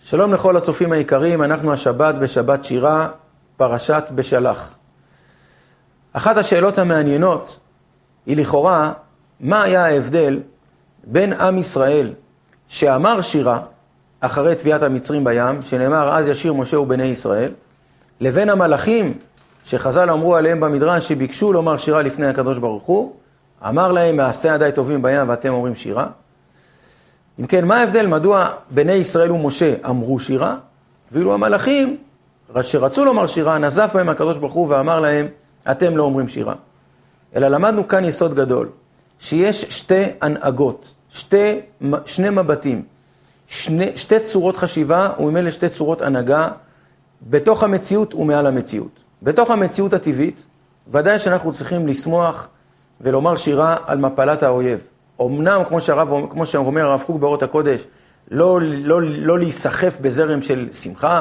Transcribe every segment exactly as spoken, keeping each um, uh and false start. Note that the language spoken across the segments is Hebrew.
שלום לכל הצופים היקרים, אנחנו השבת בשבת שירה, פרשת בשלח. אחת השאלות המעניינות היא לכאורה, מה היה ההבדל בין עם ישראל שאמר שירה אחרי תביעת המצרים בים, שנאמר אז ישיר משה ובני ישראל, לבין המלאכים שחז"ל אמרו עליהם במדרש שביקשו לומר שירה לפני הקדוש ברוך הוא, אמר להם מעשה ידיי טובים בים ואתם אומרים שירה. אם כן, מה ההבדל? מדוע בני ישראל ומשה אמרו שירה, ואילו המלאכים שרצו לומר שירה, נזף בהם הקדוש ברוך הוא ואמר להם, אתם לא אומרים שירה. אלא למדנו כאן יסוד גדול, שיש שתי הנהגות, שתי, שני מבטים, שני, שתי צורות חשיבה וממילא שתי צורות הנהגה, בתוך המציאות ומעל המציאות. בתוך המציאות הטבעית, ודאי שאנחנו צריכים לשמוח ולומר שירה על מפלת האויב. אמנם, כמו שהרב, כמו שאומר הרב קוק באורות הקודש, לא, לא, לא להיסחף בזרם של שמחה,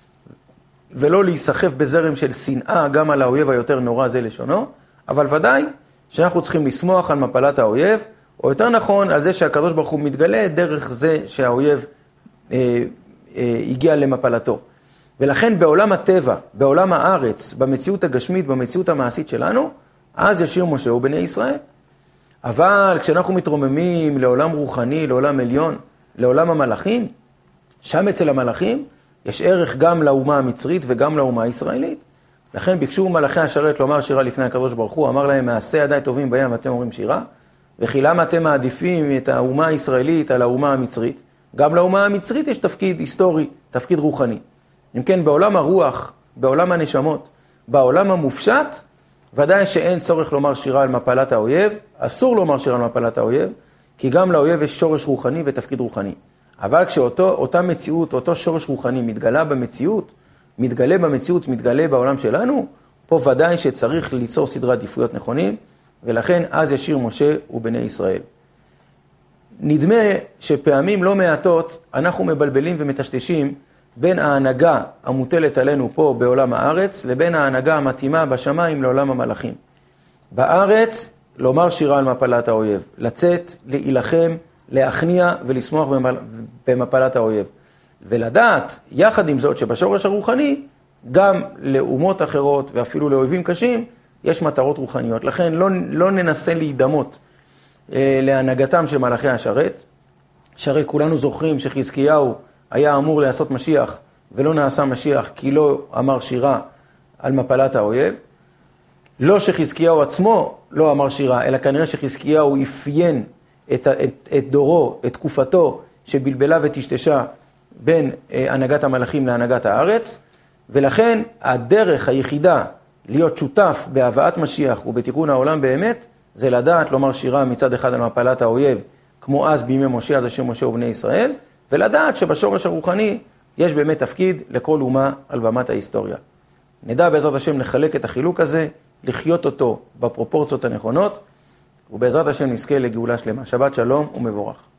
ולא להיסחף בזרם של שנאה, גם על האויב היותר נורא זה לשונו, אבל ודאי שאנחנו צריכים לשמוח על מפלת האויב, או יותר נכון, על זה שהקדוש ברוך הוא מתגלה דרך זה שהאויב אה, אה, הגיע למפלתו. ולכן בעולם הטבע, בעולם הארץ, במציאות הגשמית, במציאות המעשית שלנו, אז ישיר משה ובני ישראל. אבל כשאנחנו מתרוממים לעולם רוחני, לעולם עליון, לעולם המלאכים, שם אצל המלאכים יש ערך גם לאומה המצרית וגם לאומה הישראלית. לכן ביקשו מלאכי השרת לומר שירה לפני הקדוש ברוך הוא, אמר להם מעשה ידיי טובים בים ואתם אומרים שירה, וכי למה אתם מעדיפים את האומה הישראלית על האומה המצרית? גם לאומה המצרית יש תפקיד היסטורי, תפקיד רוחני. אם כן, בעולם הרוח, בעולם הנשמות, בעולם המופשט, ודאי שאין צורך לומר שירה על מפלת האויב, אסור לומר שירה על מפלת האויב, כי גם לאויב יש שורש רוחני ותפקיד רוחני. אבל כשאותה מציאות, אותו שורש רוחני מתגלה במציאות, מתגלה במציאות, מתגלה בעולם שלנו, פה ודאי שצריך ליצור סדרי עדיפויות נכונים, ולכן אז ישיר משה ובני ישראל. נדמה שפעמים לא מעטות אנחנו מבלבלים ומטשטשים בין ההנהגה המוטלת עלינו פה בעולם הארץ, לבין ההנהגה המתאימה בשמיים לעולם המלאכים. בארץ, לומר שירה על מפלת האויב, לצאת, להילחם, להכניע ולשמוח במפלת האויב. ולדעת, יחד עם זאת, שבשורש הרוחני, גם לאומות אחרות ואפילו לאויבים קשים, יש מטרות רוחניות. לכן לא, לא ננסה להידמות אה, להנהגתם של מלאכי השרת, שהרי כולנו זוכרים שחזקיהו היה אמור לעשות משיח, ולא נעשה משיח, כי לא אמר שירה על מפלת האויב. לא שחזקיהו עצמו לא אמר שירה, אלא כנראה שחזקיהו אפיין את, את, את דורו, את תקופתו, שבלבלה ותשתשה בין אה, הנהגת המלאכים להנהגת הארץ, ולכן הדרך היחידה להיות שותף בהבאת משיח ובתיקון העולם באמת, זה לדעת לומר שירה מצד אחד על מפלת האויב, כמו אז בימי משה, אז ישיר משה ובני ישראל, ולדעת שבשורש הרוחני יש באמת תפקיד לכל אומה על במת ההיסטוריה. נדע בעזרת השם לחלק את החילוק הזה, לחיות אותו בפרופורציות הנכונות, ובעזרת השם נזכה לגאולה שלמה. שבת שלום ומבורך.